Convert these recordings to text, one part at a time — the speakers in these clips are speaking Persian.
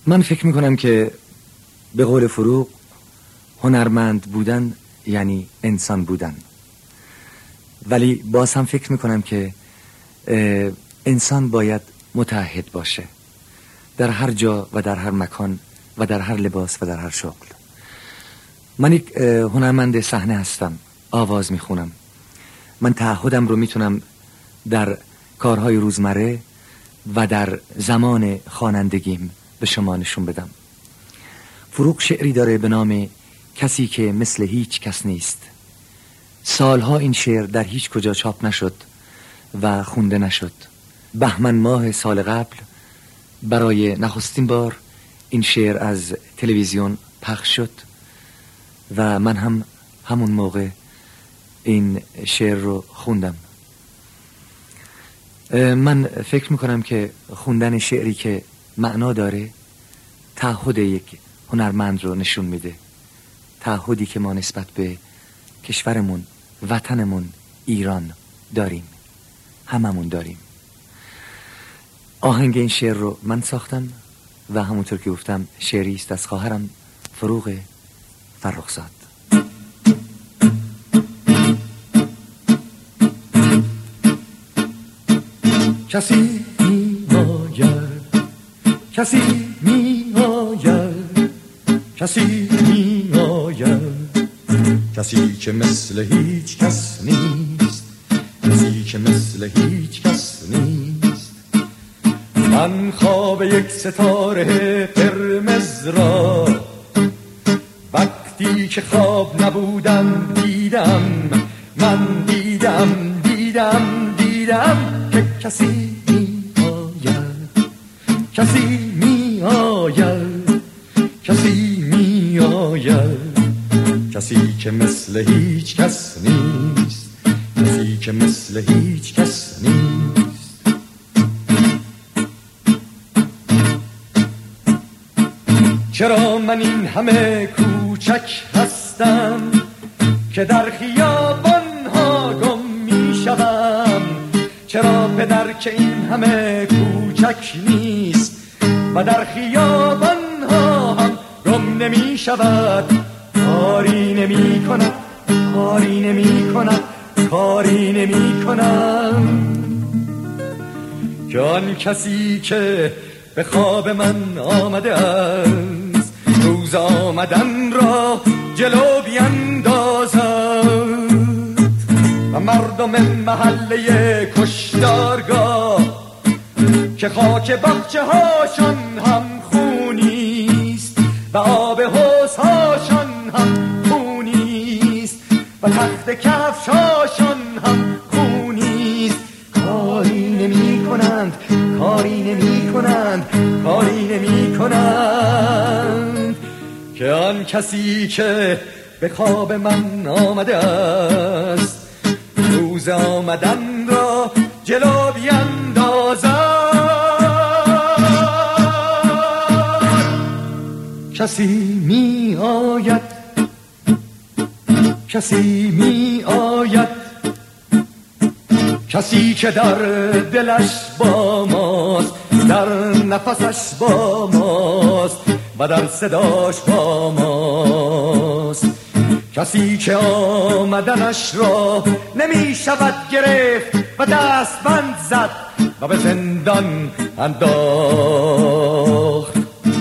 من فکر میکنم که به قول فروغ هنرمند بودن یعنی انسان بودن، ولی باز هم فکر میکنم که انسان باید متعهد باشه در هر جا و در هر مکان و در هر لباس و در هر شغل. من یک هنرمند صحنه هستم، آواز میخونم. من تعهدم رو میتونم در کارهای روزمره و در زمان خوانندگیم به شما نشون بدم. فروغ شعری داره به نام کسی که مثل هیچ کس نیست. سالها این شعر در هیچ کجا چاپ نشد و خونده نشد. بهمن ماه سال قبل برای نخستین بار این شعر از تلویزیون پخش شد و من هم همون موقع این شعر رو خوندم. من فکر میکنم که خوندن شعری که معنا داره تعهد یک هنرمند رو نشون میده، تعهدی که ما نسبت به کشورمون، وطنمون ایران داریم، هممون داریم. آهنگ این شعر رو من ساختم و همونطور که گفتم شعری است از خواهرم فروغ فرخزاد. کسی می آید، کسی می آید، کسی می آید، کسی که مثل هیچ کس نیست، کسی که مثل هیچ کس نیست. من خواب یک ستاره قرمز را وقتی که خواب نبودم دیدم، من دیدم که کسی می آید، کسی می آید، کسی می آید، کسی که مثل هیچ کس نیست، کسی که مثل هیچ کس نیست. چرا من این همه کوچک هستم که در خیابان ها گم می شوم؟ چرا پدر که این همه کوچک نیست و در خیابان ها هم گم نمی شود؟ کاری نمی کند، کاری نمی کند، کاری نمی کنم که آن کسی که به خواب من آمده است روز آمدن را جلو بیندازد و مردم محله کشتارگاه که خاک بخچه هاشان هم خونیست و آب حوض هاشان هم خونیست و تخت کفش هاشان هم خونیست. کاری نمی کنند، کاری نمی کنند، کاری نمی کنند که آن کسی که به خواب من آمده است روز آمدن را جلو بیندازد. کسی می آید، کسی می آید، کسی که در دلش با ماست، در نفسش با ماست و در صداش با ماست. کسی که آمدنش را نمی شود گرفت و دست بند زد و به زندان انداخت.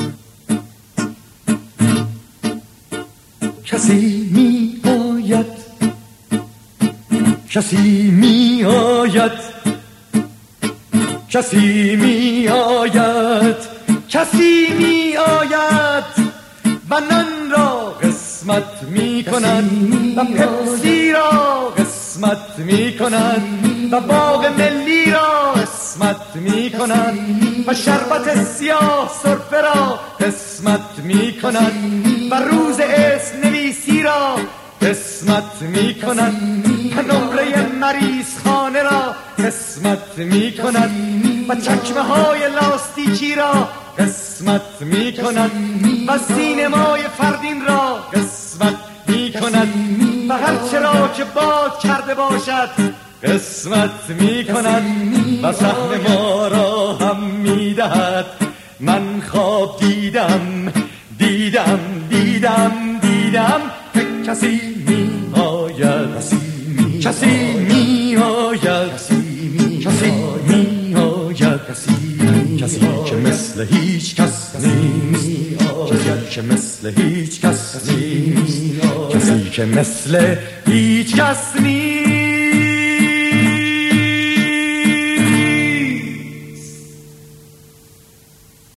کسی می آید، کسی می آید، کسی می آید، کسی می آید و نان را قسمت می کنند و پپسی را قسمت می کنند و باغ ملی را قسمت می کنند و شربت سیاه سرفه را قسمت می کنند و روز اسم نویسی را قسمت می کنند و نمره مریض خانه را قسمت می کنند و چکمه های لاستیکی را قسمت می کنند و سینمای فردین را قسمت می کنند و هر چرا که باد کرده باشد قسمت می کنند و سهم ما را هم می دهد. من خواب دیدم دیدم دیدم دیدم دیدم که کسی می آید کسی می آید کسی می آید کسی که مثل هیچ کس نیست کسی که مثل هیچ کس نیست کسی که مثل هیچ کس نیست